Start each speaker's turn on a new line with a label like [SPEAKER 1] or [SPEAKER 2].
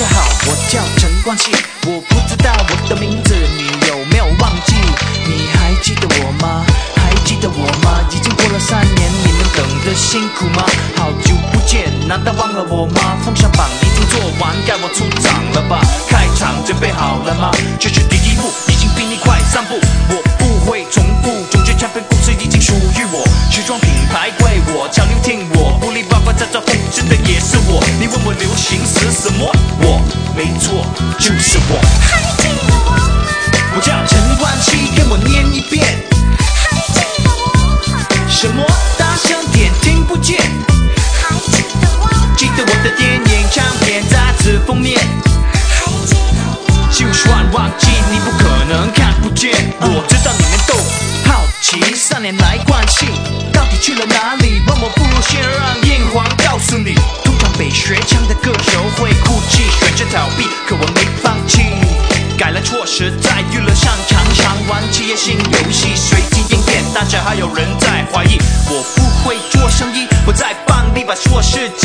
[SPEAKER 1] 家好，我叫陈冠希，我不知道我的名字你有没有忘记？你还记得我吗？还记得我吗？已经过了3年，你们等得辛苦吗？好久不见，难道忘了我吗？风向榜已经做完，该我出场了吧？开场准备好了吗？这是第一步，已经比你快3步。我不会重复，总之唱片故事已经属于我，时装品牌归我，潮流听我，不理爸爸在造风真的也是我。你问我流行是什么？我没错，就是我。
[SPEAKER 2] 还记得我吗？
[SPEAKER 1] 我叫陈冠希，跟我念一遍。
[SPEAKER 2] 还记得我吗？
[SPEAKER 1] 什么？大声点，听不见。
[SPEAKER 2] 还记得我吗？
[SPEAKER 1] 记得我的电影、唱片、杂志封面。
[SPEAKER 2] 还记得我？
[SPEAKER 1] 就算忘记，你不可能看不见。我知道你们都好奇，3年来冠希到底去了哪里？问我不如先让燕皇告诉你。通常被学腔的歌手会哭泣，选择逃避，可我没放弃。改了措施，在娱乐上常常玩企业新游戏，随机应变，大家还有人在怀疑我不会做生意。我在帮你把硕士